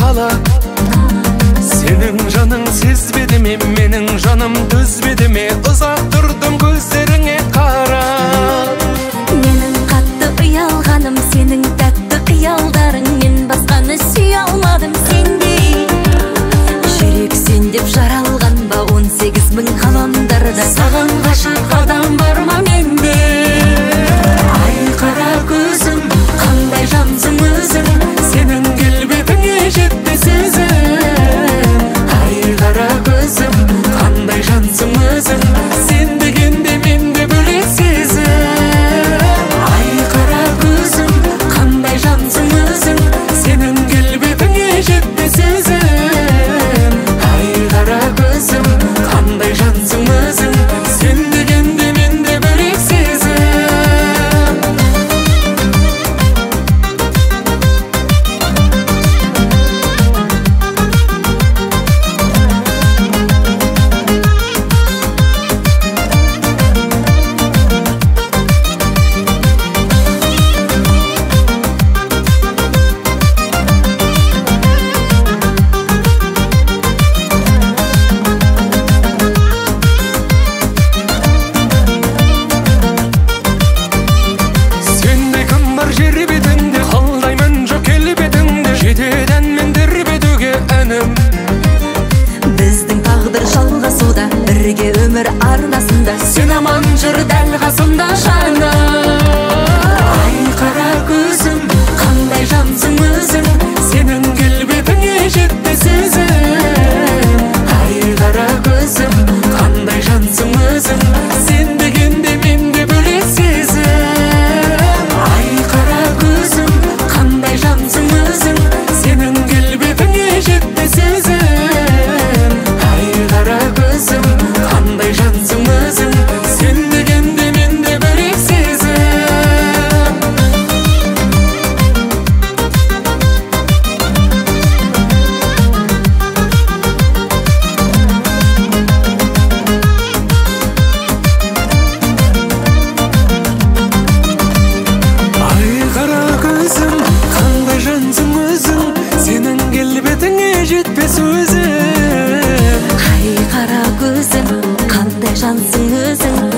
бала. Senin жаның сезбеді ме, менің жаным төзбеді ме, ұзақ тұрдым көздеріңе қарап. Менің қатты ұялғаным сенің тәтті қиялдарың, мен басқаны сүйе алмадым сендей. Жүрек сен деп жаралған ба 18 мың ғаламдарда, саған ғашық адам бар ма менде? Ай қара көзім, қандай жансың өзің, сенің келбетіңе жетті сөзім. Ай қара көзім, қандай жансың өзің, сен дегенде менде бөлек сезім. Ай қара көзім, қандай жансың өзің, сенің келбетіңе жетті сөзім. Ай қара көзім, қандай жансың өзің, сен дегенде менде бөлек сезім. Жер бетінде қалдаймын жоқ келбетіңде, жетеді әнмен тербетуге әнім. Біздің тағдыр жалғасуда, бірге өмір арнасында, Сен аман жүр дәл қасымда жаным. Ай қара көзім, қандай жансың өзің, сенің келбетіңе жетті сөзім. Ай қара көзім, қандай жансың өзің, сен дегенде менде бөлек сезім. Ай қара көзім, қандай жансың өзің, сенің келбетіңе жетті сөзім. Ай қара көзім, қандай жансың өзің, сен дегенде менде бөлек сезім. Ай қара көзім, қандай жансың өзің, сенің келбетіңе жетпес өзім. Ай қара көзім, қандай жансың өзің,